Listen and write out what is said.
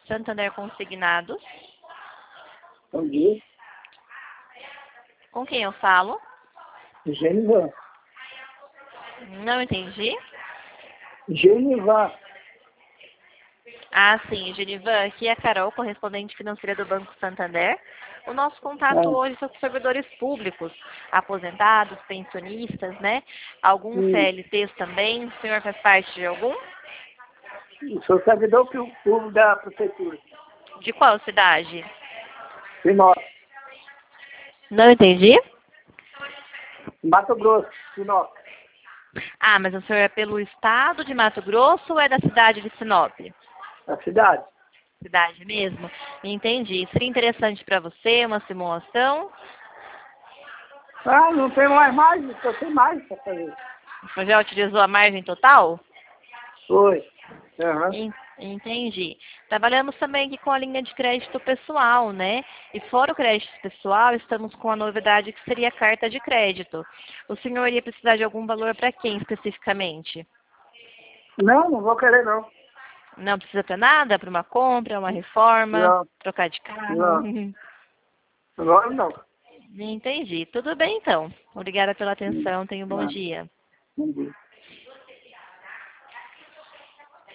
Santander Consignados. Bom dia. Com quem eu falo? Genivan. Não entendi. Genivan. Ah, sim, Genivan, aqui é a Carol, correspondente financeira do Banco Santander. O nosso contato hoje é com servidores públicos, aposentados, pensionistas, né? Alguns CLTs também. O senhor faz parte de algum? Sou servidor público da prefeitura. De qual cidade? Sinop. Não entendi. Mato Grosso, Sinop. Ah, mas o senhor é pelo estado de Mato Grosso ou é da cidade de Sinop? A cidade. Cidade mesmo? Entendi. Seria interessante para você uma simulação? Ah, não tem mais margem, só tem mais para fazer. O senhor já utilizou a margem total? Foi. Uhum. Entendi. Trabalhamos também aqui com a linha de crédito pessoal, né? E fora o crédito pessoal, estamos com a novidade que seria a carta de crédito. O senhor iria precisar de algum valor para quem especificamente? Não vou querer não. Não precisa para nada? Para uma compra, uma reforma, Não. trocar de carro? Não. Agora não. Entendi. Tudo bem, então. Obrigada pela atenção. Tenha um bom Não. dia. Bom dia.